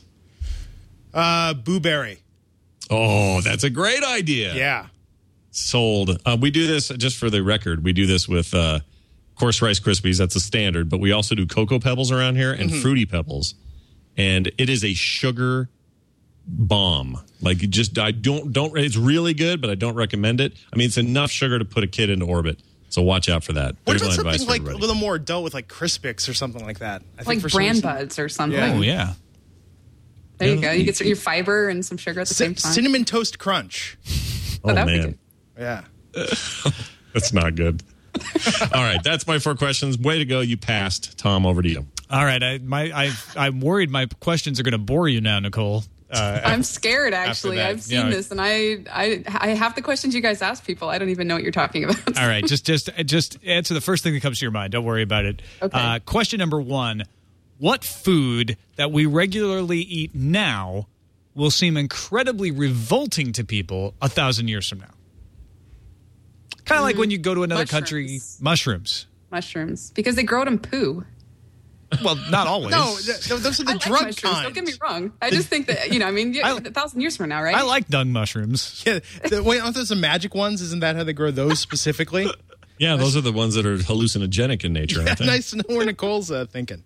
Uh, Boo Berry. Oh, that's a great idea. Yeah. Sold. Uh, we do this, just for the record, we do this with uh, coarse Rice Krispies. That's a standard. But we also do Cocoa Pebbles around here and mm-hmm. Fruity Pebbles. And it is a sugar bomb. Like, you just, I don't, don't, it's really good, but I don't recommend it. I mean, it's enough sugar to put a kid into orbit. So watch out for that. What about something like a little more adult with like Crispix or something like that? I like think Bran Buds or something. Yeah. Oh, yeah. There you go. You get your fiber and some sugar at the C- same time. Cinnamon Toast Crunch. Oh, oh that man. would be good. Yeah. That's not good. All right, that's my four questions. Way to go. You passed. Tom, over to you. All right. I, my, I, I'm worried my questions are going to bore you now, Nicole. Uh, I'm scared, actually. I've seen you know, this, and I, I, I have the questions you guys ask people. I don't even know what you're talking about. All right, just, just, just answer the first thing that comes to your mind. Don't worry about it. Okay. Uh, question number one: what food that we regularly eat now will seem incredibly revolting to people a thousand years from now? Kind of mm, like when you go to another mushrooms. country. Mushrooms. Mushrooms, because they grow it in poo. Well, not always. No, th- those are the I drug like kind. Don't get me wrong. I just think that, you know, I mean, I, a thousand years from now, right? I like dung mushrooms. Yeah, the, wait, aren't those some magic ones? Isn't that how they grow those specifically? Yeah, those are the ones that are hallucinogenic in nature. Yeah, aren't they? Nice to know where Nicole's uh, thinking.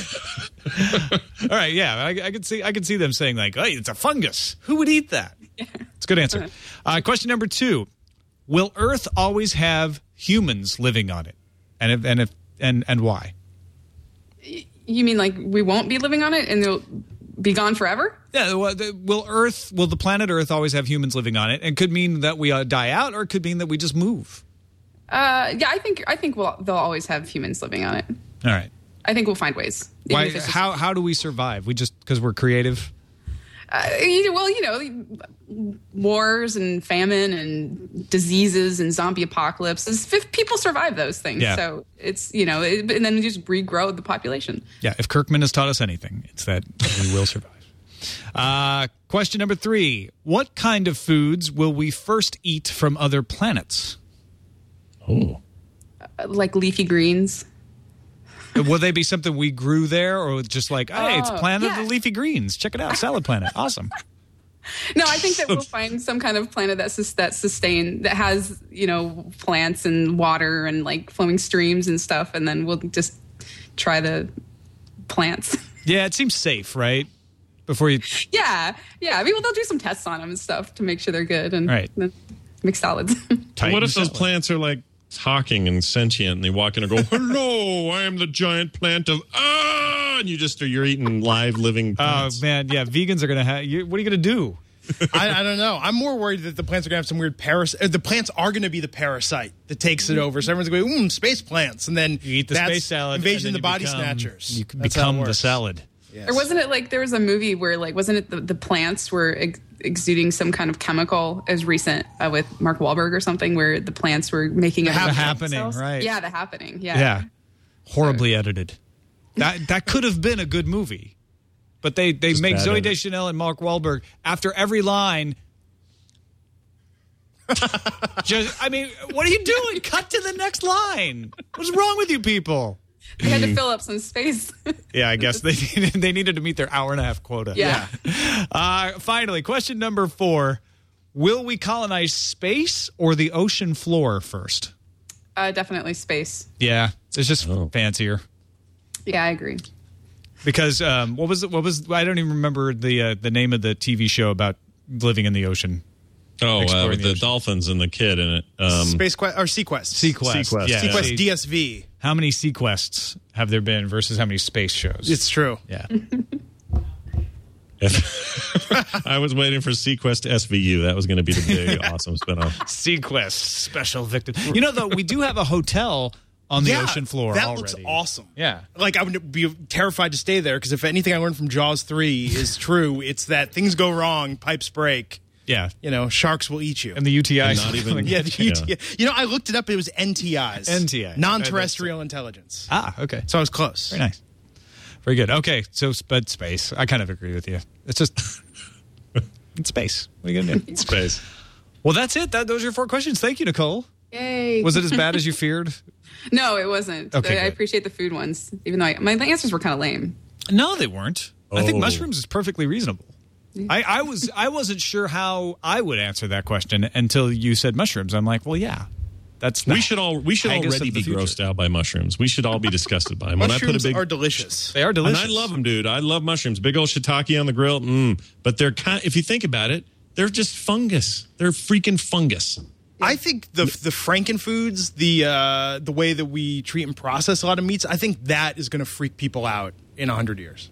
All right, yeah, I, I can see, I can see them saying like, "Hey, it's a fungus. Who would eat that?" It's a good answer. Uh, question number two: will Earth always have humans living on it, and if, and if, and and why? You mean like we won't be living on it and they'll be gone forever? Yeah. Will Earth, will the planet Earth always have humans living on it? And could mean that we uh, die out, or it could mean that we just move. Uh, yeah, I think I think we'll, they'll always have humans living on it. All right. I think we'll find ways. Why? How how do we survive? We just because we're creative. Uh, you- well, you know, wars and famine and diseases and zombie apocalypses. If people survive those things, Yeah. so it's you know, it, and then we just regrow the population. Yeah, if Kirkman has taught us anything, it's that we will survive. Uh, question number three. What kind of foods will we first eat from other planets? Oh. Uh, like leafy greens. Will they be something we grew there, or just like, hey, it's Oh, Planet yeah. of the Leafy Greens. Check it out. Salad Planet. Awesome. No, I think that we'll find some kind of planet that's sus- that sustain that has you know plants and water and like flowing streams and stuff, and then we'll just try the plants. Yeah, it seems safe, right? Before you... yeah, yeah. I mean, well, they'll do some tests on them and stuff to make sure they're good and Right. then make salads. tighten What if those salad. plants are like talking and sentient and they walk in and go, hello, I am the giant plant of ah, and you just are you're eating live living Oh, plants. man. Yeah, vegans are going to have... You, what are you going to do? I, I don't know. I'm more worried that the plants are going to have some weird parasite. The plants are going to be the parasite that takes it over. So everyone's going, mm, space plants. And then You eat the that's space salad. Invasion and of then the Body you become, Snatchers. You can That's how it become the works. salad. Yes. Or wasn't it like there was a movie where like wasn't it the, the plants were ex- exuding some kind of chemical as recent uh, with Mark Wahlberg or something where the plants were making a The Happening, right. Yeah, the happening. Yeah. Yeah. Horribly edited. That that could have been a good movie. But they, they Just make bad Zooey edit. Deschanel and Mark Wahlberg after every line. Just, I mean, what are you doing? Cut to the next line. What's wrong with you people? They had to fill up some space. Yeah, I guess they needed, they needed to meet their hour and a half quota. Yeah. Uh, finally, question number four. Will we colonize space or the ocean floor first? uh, definitely space. Yeah, it's just Oh. fancier. Yeah, I agree. Because um, what was it? What was I don't even remember the uh, the name of the T V show about living in the ocean. Oh, uh, Exploring with the the ocean. dolphins and the kid in it. Um, Space Quest or Sequest. Sequest. Sequest. Yeah. Sequest See, D S V. how many Sequests have there been versus how many space shows? It's true. yeah. I was waiting for Sequest S V U. That was going to be the big, awesome spinoff. Sequest special victim. You know, though, we do have a hotel on the Yeah, ocean floor that already. looks awesome. Yeah. Like, I would be terrified to stay there because if anything I learned from Jaws three is true, it's that things go wrong, pipes break. Yeah. You know, sharks will eat you. And the U T Is. And not even- yeah, the Yeah. U T I. You know, I looked it up. It was N T Is. N T Is. Non-terrestrial intelligence. Ah, okay. So I was close. Very nice. Very good. Okay, so but space. I kind of agree with you. It's just it's space. What are you gonna do? Space. Well, that's it. That, those are your four questions. Thank you, Nicole. Yay. Was it as bad as you feared? No, it wasn't. Okay, I, I good. appreciate the food ones, even though I, my answers were kind of lame. No, they weren't. I think Oh. mushrooms is perfectly reasonable. I, I was I wasn't sure how I would answer that question until you said mushrooms. I'm like, well, yeah, that's We should all we should Haggis already of the be future. grossed out by mushrooms. We should all be disgusted by them. When I put a Mushrooms big are delicious. They are and delicious. I love them, dude. I love mushrooms. Big old shiitake on the grill. Mm. But they're kind. If you think about it, they're just fungus. They're freaking fungus. I think the the frankenfoods, the uh, the way that we treat and process a lot of meats, I think that is going to freak people out in a hundred years.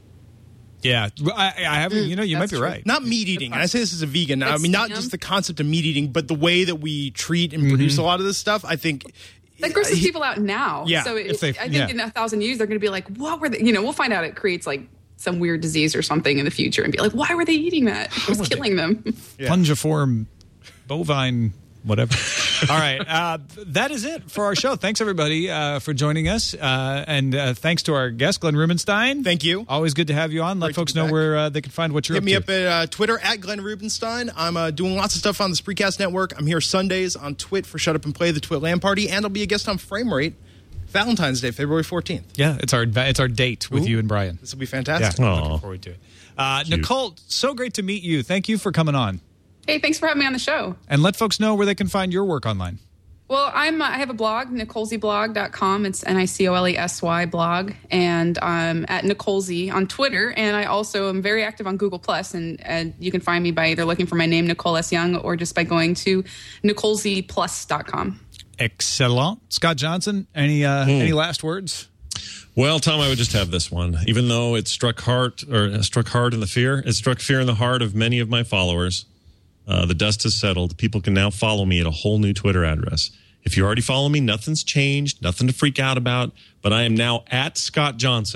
Yeah, I, I haven't. You know, you might That's be true. right. Not meat eating. And I say this as a vegan. I Like mean, not steam? just the concept of meat eating, but the way that we treat Mm-hmm. and produce a lot of this stuff. I think That grosses people out now. Yeah, So it, if they- I think yeah. in a thousand years, they're going to be like, what were they? You know, we'll find out it creates like some weird disease or something in the future and be like, why were they eating that? It was killing them. Fungiform, bovine, whatever. All right, uh, that is it for our show. Thanks everybody uh, for joining us, uh, and uh, thanks to our guest Glenn Rubenstein. Thank you. Always good to have you on. Let Great to folks be know back. where uh, they can find what you're Hit up me to. up at uh, Twitter at Glenn Rubenstein. I'm uh, doing lots of stuff on the Spreecast Network. I'm here Sundays on Twit for Shut Up and Play, the Twit Land Party, and I'll be a guest on Frame Rate Valentine's Day, February fourteenth. Yeah, it's our it's our date with Ooh. you and Brian. This will be Yeah, fantastic. I'm Aw. looking forward to it. Uh, Nicole, so great to meet you. Thank you for coming on, Hey, thanks for having me on the show. and let folks know where they can find your work online. Well, I'm uh, I have a blog, nicolesy blog dot com. It's N I C O L E S Y blog, and I'm at Nicolesy on Twitter, and I also am very active on Google Plus, and, and you can find me by either looking for my name, Nicole S. Young, or just by going to nicolesy plus dot com. Excellent, Scott Johnson. Any uh, any last words? Well, Tom, I would just have this one. Even though it struck heart or uh, struck hard in the fear, it struck fear in the heart of many of my followers. Uh, the dust has settled. People can now follow me at a whole new Twitter address. If you already follow me, nothing's changed, nothing to freak out about. But I am now at Scott Johnson.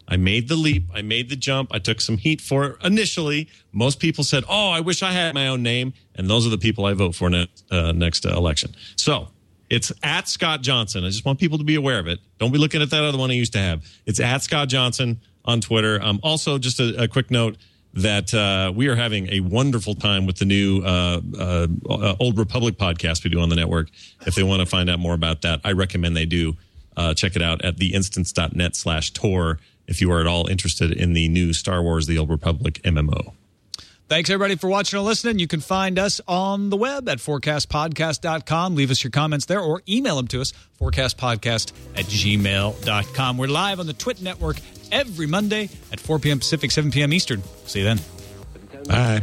I made the leap. I made the jump. I took some heat for it initially. Most people said, oh, I wish I had my own name. And those are the people I vote for next, uh, next uh, election. So it's at Scott Johnson. I just want people to be aware of it. Don't be looking at that other one I used to have. It's at Scott Johnson on Twitter. Um, also, just a, a quick note that uh, we are having a wonderful time with the new uh, uh, uh, Old Republic podcast we do on the network. If they want to find out more about that, I recommend they do. Uh, check it out at theinstance.net slash tour if you are at all interested in the new Star Wars The Old Republic M M O. Thanks, everybody, for watching or listening. You can find us on the web at forecast podcast dot com. Leave us your comments there or email them to us, forecast podcast at gmail dot com. We're live on the Twit Network every Monday at four p.m. Pacific, seven p.m. Eastern. See you then. Bye.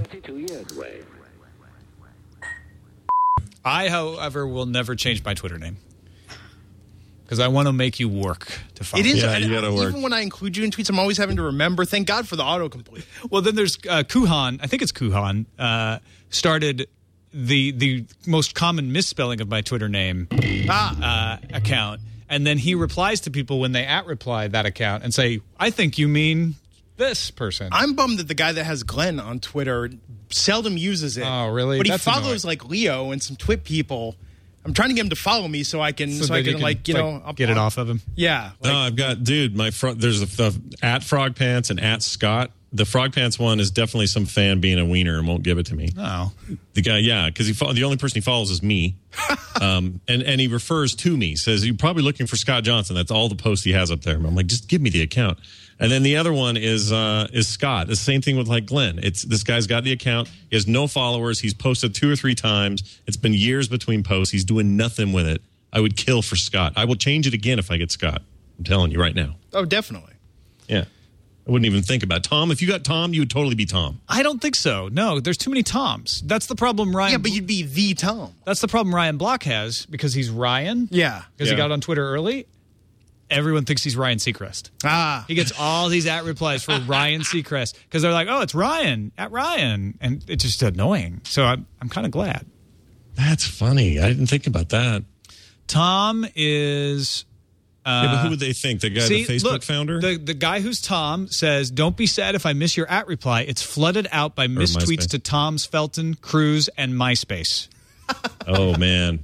I, however, will never change my Twitter name because I want to make you work to follow. It is. Yeah, and you gotta work. Even when I include you in tweets, I'm always having to remember. Thank God for the autocomplete. Well, then there's uh, Kuhan. I think it's Kuhan. Uh, started the the most common misspelling of my Twitter name Ah. uh, account, and then he replies to people when they at reply that account and say, "I think you mean this person." I'm bummed that the guy that has Glenn on Twitter seldom uses it. Oh, really? But he That's follows like Leo and some Twit people. I'm trying to get him to follow me so I can, so, that I you can, like, you like, know, I'll- get it I'll- off of him. Yeah. No, like- I've got, dude, my fro- there's a, the at Frog Pants and at Scott. The Frog Pants one is definitely some fan being a wiener and won't give it to me. Oh, The guy, yeah, because he fo- the only person he follows is me, um, and and he refers to me. Says you're probably looking for Scott Johnson. That's all the posts he has up there. I'm like, just give me the account. And then the other one is uh, is Scott. The same thing with like Glenn. It's this guy's got the account. He has no followers. He's posted two or three times. It's been years between posts. He's doing nothing with it. I would kill for Scott. I will change it again if I get Scott. I'm telling you right now. oh, definitely. Yeah. I wouldn't even think about it. Tom. If you got Tom, you would totally be Tom. I don't think so. No, there's too many Toms. That's the problem, Ryan. Yeah, but you'd be the Tom. That's the problem Ryan Block has because he's Ryan. Yeah. Because Yeah. he got on Twitter early. Everyone thinks he's Ryan Seacrest. Ah. He gets all these at replies for Ryan Seacrest because they're like, "Oh, it's Ryan at Ryan," and it's just annoying. So I'm I'm kind of glad. That's funny. I didn't think about that. Tom is. Uh, Yeah, but who would they think? The guy, see, the Facebook look, founder? The the guy who's Tom says, "Don't be sad if I miss your at reply. It's flooded out by missed tweets MySpace. to Tom's, Felton, Cruz, and MySpace." Oh, man.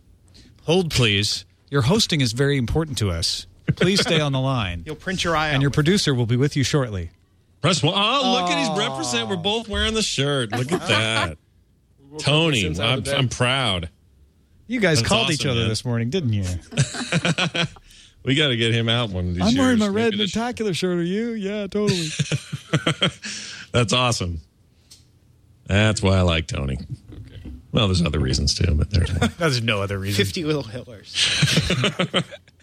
Hold, please. Your hosting is very important to us. Please stay on the line. You'll print your eye out. And your with producer will be with you shortly. Press one. Oh, look at his represent. We're both wearing the shirt. Look at that. Tony, I'm, I'm proud. You guys That's called each awesome, other man. this morning, didn't you? We got to get him out one of these I'm years. wearing my red Maybe this- Mentacular shirt. Are you? Yeah, totally. That's awesome. That's why I like Tony. Well, there's other reasons too, but there's one. There's no other reason. fifty little Hitlers.